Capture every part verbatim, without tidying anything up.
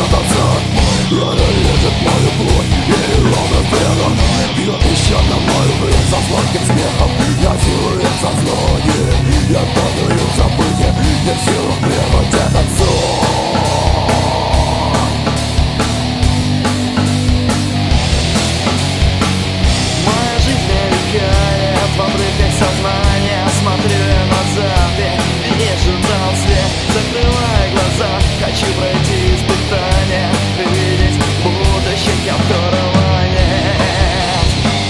спрятаться. Рана лежит мою плоть, ей ровно вперед. Бьет еще на мою жизнь со сладким смехом. Насилует сознание, я падаю в забытие, не в силах прервать этот сон. Моя жизнь мелькает в обрывках сознания. Смотрю я назад и вижу там свет. Закрывая глаза, хочу пройти испытания, увидеть будущее, которого нет.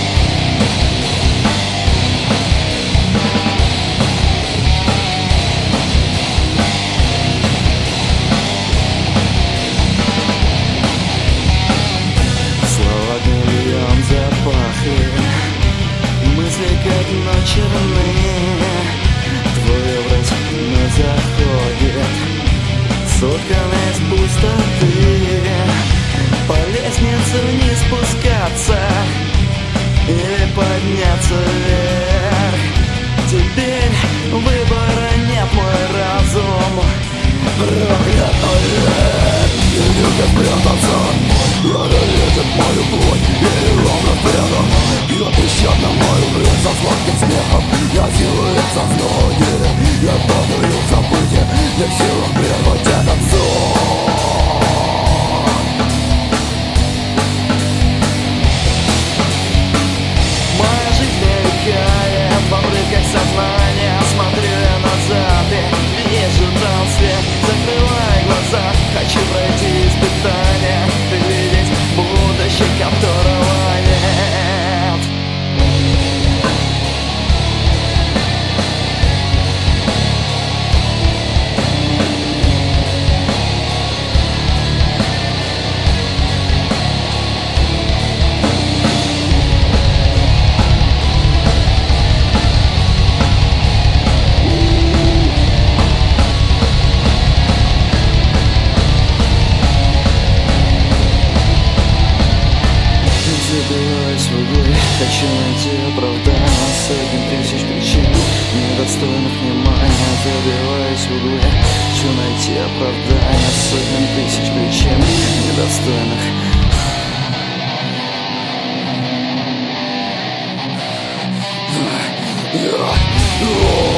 Слова гнильем запахли, мысли как ночь черные. Твой образ не заходит, соткан из пустоты. По лестнице вниз спускаться или подняться вверх. Теперь выбора нет, мой разум Проклятое, негде спрятаться. Рана лежит мою плоть, ей ровно вперед. Бьет еще на мою жизнь со сладким смехом. Насилует сознание, я падаю в забытие, не в силах прервать этот сон. Моя жизнь мелькает в обрывках сознания. Смотрю я назад и вижу там свет. Закрывая глаза, хочу пройти испытания, увидеть будущее, которого нет. Забиваюсь в углы, хочу найти оправдание сотен тысяч причин, недостойных внимания. Забиваюсь в углы, хочу найти оправдание сотен тысяч причин, недостойных. Yeah.